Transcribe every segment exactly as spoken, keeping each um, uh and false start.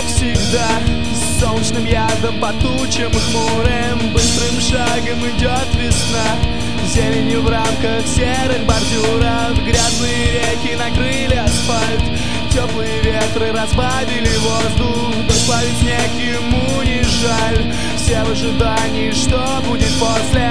всегда, с солнечным ядом по тучам и хмурым быстрым шагом идет весна. Зеленью в рамках серых бордюров, грязные реки накрыли асфальт, теплые ветры разбавили воздух, дождь плавит снег, ему не жаль. Все в ожидании, что будет после.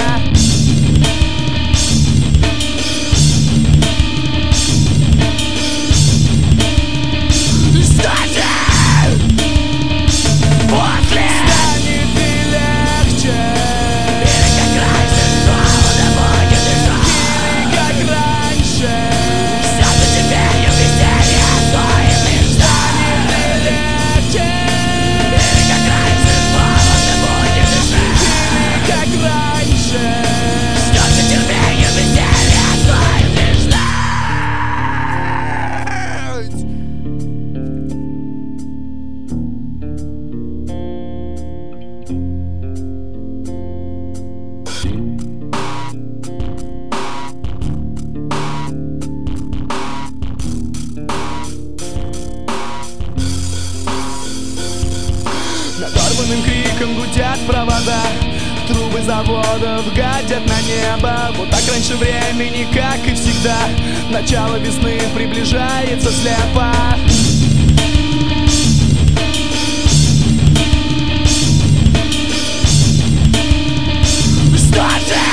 Надорванным криком гудят провода, трубы заводов гадят на небо. Вот так раньше времени, как и всегда, начало весны приближается слепо. Start